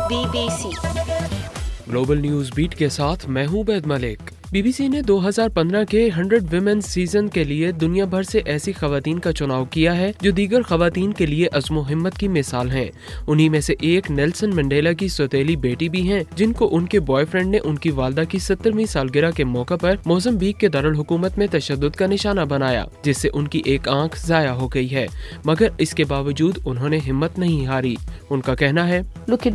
BBC global news beat के साथ मैं हूं बैद मलिक। BBC ने 2015 के 100 वुमेन्स सीजन के लिए दुनिया भर से ऐसी खवातीन का चुनाव किया है जो दीगर खवातीन के लिए अज़्म हिम्मत की मिसाल हैं। उन्हीं में से एक नेल्सन मंडेला की सौतेली बेटी भी हैं, जिनको उनके बॉयफ्रेंड ने उनकी वालदा की 70वीं सालगिरह के मौके पर मोज़म्बिक के दारुल हुकूमत में तशद्दुद का निशाना बनाया, जिससे उनकी एक आंख ज़ाया हो गई है, मगर इसके बावजूद उन्होंने हिम्मत नहीं हारी। उनका कहना है,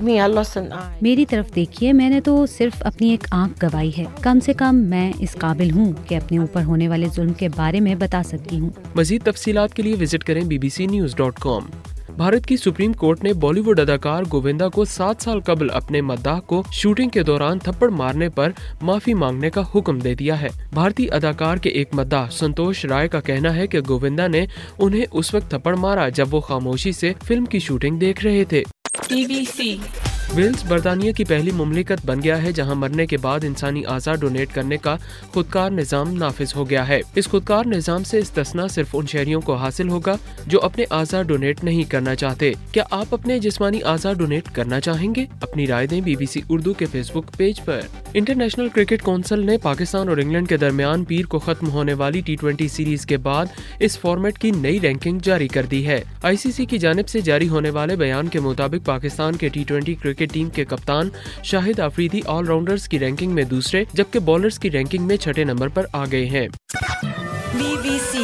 मेरी तरफ देखिए, मैंने तो सिर्फ अपनी एक आंख गवाई है। कम से कम मैं इस काबिल हूँ कि अपने ऊपर होने वाले जुल्म के बारे में बता सकती हूँ। मजीद तफसीलात के लिए विजिट करें bbcnews.com। भारत की सुप्रीम कोर्ट ने बॉलीवुड अदाकार गोविंदा को 7 साल कबल अपने मद्दाह को शूटिंग के दौरान थप्पड़ मारने पर माफी मांगने का हुक्म दे दिया है। भारतीय अदाकार के एक मद्दाह संतोष राय का कहना है कि गोविंदा ने उन्हें उस वक्त थप्पड़ मारा जब वो खामोशी से फिल्म की शूटिंग देख रहे थे। BBC वेल्स बर्तानिया की पहली मुमलिकत बन गया है जहां मरने के बाद इंसानी आज़ा डोनेट करने का खुदकार निज़ाम नाफिज हो गया है। इस खुदकार निज़ाम से इस्तिस्ना सिर्फ उन शहरियों को हासिल होगा जो अपने आज़ा डोनेट नहीं करना चाहते। क्या आप अपने जिस्मानी आज़ा डोनेट करना चाहेंगे? अपनी राय दें BBC उर्दू के फेसबुक पेज पर। इंटरनेशनल क्रिकेट काउंसिल ने पाकिस्तान और इंग्लैंड के दरमियान पीर को खत्म होने वाली T20 सीरीज के बाद इस फॉर्मेट की नई रैंकिंग जारी कर दी है। ICC की जानिब से जारी होने वाले बयान के मुताबिक पाकिस्तान के T20 क्रिकेट टीम के कप्तान शाहिद आफरीदी ऑलराउंडर्स की रैंकिंग में दूसरे, जबकि बॉलर्स की रैंकिंग में छठे नंबर पर आ गए हैं। BBC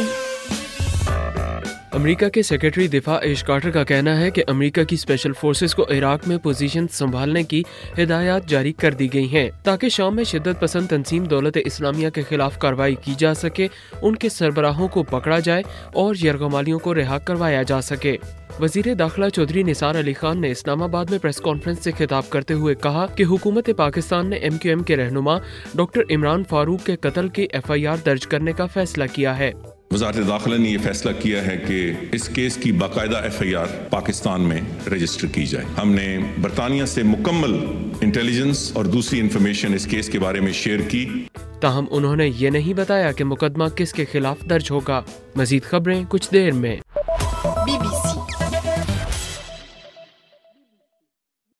अमेरिका के सेक्रेटरी दिफा एश कार्टर का कहना है कि अमेरिका की स्पेशल फोर्सेस को इराक में पोजीशन संभालने की हिदायत जारी कर दी गई हैं, ताकि शाम में शिद्दत पसंद तंजीम दौलत इस्लामिया के खिलाफ कार्रवाई की जा सके, उनके सरबराहों को पकड़ा जाए और यरगमालियों को रिहा करवाया जा सके। वजीर दाखिला चौधरी निसार अली खान ने इस्लामाबाद में प्रेस कॉन्फ्रेंस से खिताब करते हुए कहा कि हुकूमत पाकिस्तान ने MQM के रहनुमा डॉक्टर इमरान फारूक के कत्ल की FIR दर्ज करने का फैसला किया है। वज़ारत दाखिला ने यह फैसला किया है कि इस केस की बाकायदा FIR पाकिस्तान में रजिस्टर की जाए। हमने बरतानिया से मुकम्मल इंटेलिजेंस और दूसरी इंफॉर्मेशन इस केस के बारे में शेयर की। ताहम उन्होंने ये नहीं बताया कि मुकदमा किसके खिलाफ दर्ज होगा। मजीद खबरें कुछ देर में।